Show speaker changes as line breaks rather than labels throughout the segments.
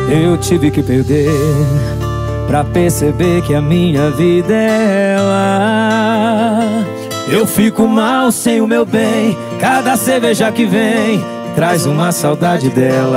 Eu tive que perder pra perceber que a minha vida é ela. Eu fico mal sem o meu bem, cada cerveja que vem traz uma saudade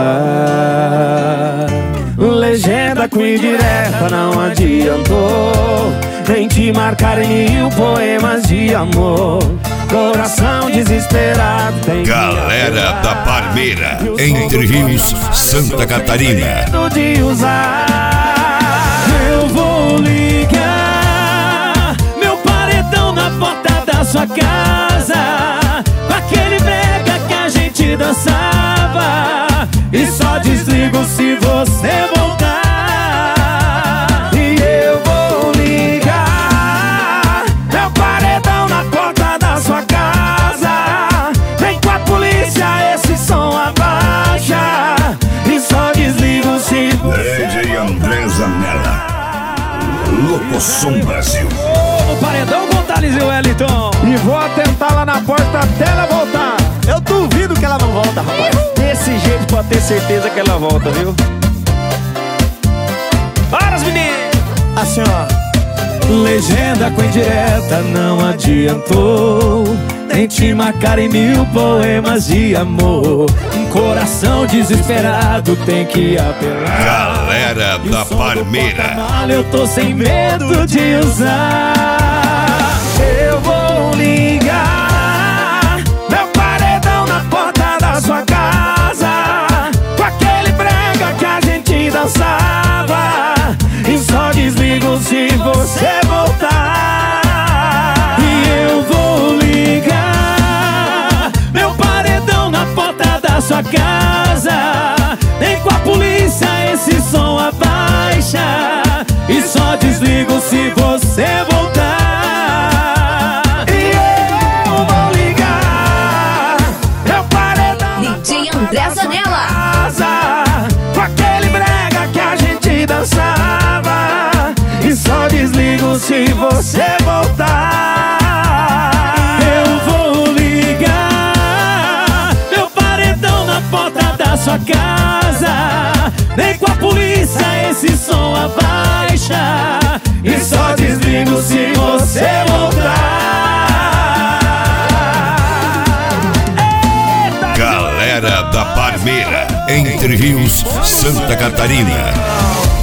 dela. Legenda com indireta não adiantou, nem te marcar em 1000 poemas de amor. Coração desesperado tem
Galera da Parmeira, Entre Rios, Santa Catarina.
de usar. Eu vou ligar meu paredão na porta da sua casa, com aquele brega que a gente dançava, e só desligo se você voltar. E eu vou ligar meu paredão na porta da sua casa, vem com a polícia, esse som abaixa, e só desligo se você
DJ André Zanella, Locosom Brasil.
o paredão com Thales e o Wellington.
E vou atentar lá na porta até ela voltar.
Eu duvido que ela não volta, rapaz.
Desse jeito pode ter certeza que ela volta, viu? Para os meninos!
Assim, ó.
Legenda com indireta não adiantou, nem te marcar em 1000 poemas de amor. Um coração desesperado tem que apelar.
Galera da Parmeira,
Eu tô sem medo de usar. Eu vou ligar meu paredão na porta da sua casa, com aquele brega que a gente dançava, e só desligo se você voltar. E eu vou ligar meu paredão na porta da sua casa, nem com a polícia esse som abaixa, e só desligo se você voltar. E eu vou ligar meu paredão
DJ André Zanella,
casa, com aquele brega que a gente dançava, e só desligo se você voltar. Eu vou ligar meu paredão na porta da sua casa, nem com a polícia esse som abaixa, e só desligo se você voltar. Eita,
Galera da Parmeira, Entre Rios, Santa Catarina.